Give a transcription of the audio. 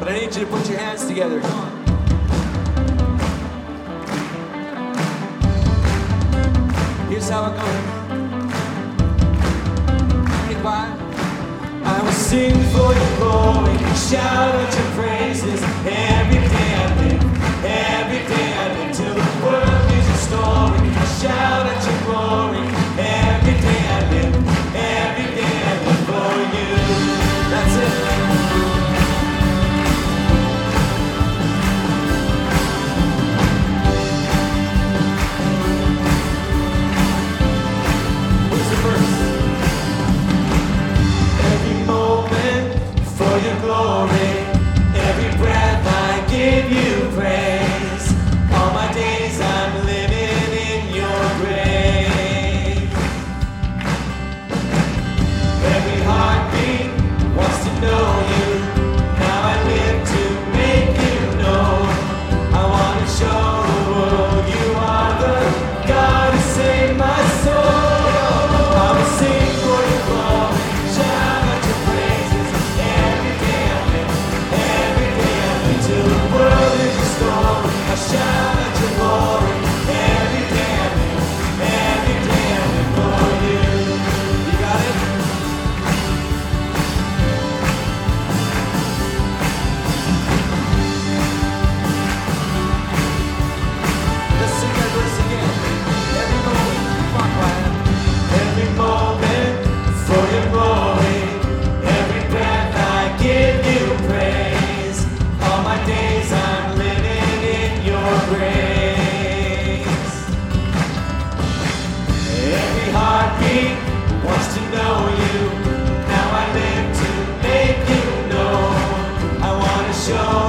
But I need you to put your hands together. Come on. Here's how it goes. Be quiet. I will sing for your glory, shout out your praises every day I live, every day I live till the world is your story. Shout out your glory every day I live, every day I live for you. That's it. Here's the verse. Every moment for your glory, every breath I give you praise. All my days I'm living in your grace. Every heartbeat wants to know you. Now I live to make you known. I want to show the world you are the God who saved my soul. I will sing for your glory, shout out your praises every day I live, every day I live till the world is restored. I shout out your glory every day I live, every day I live for you. You got it? Let's sing that verse again. Every moment, come on, Brian. Every moment for your glory, every breath I give you praise. All my days I'm living in your grace. Every heartbeat wants to know you. Now I live to make you known. I want to show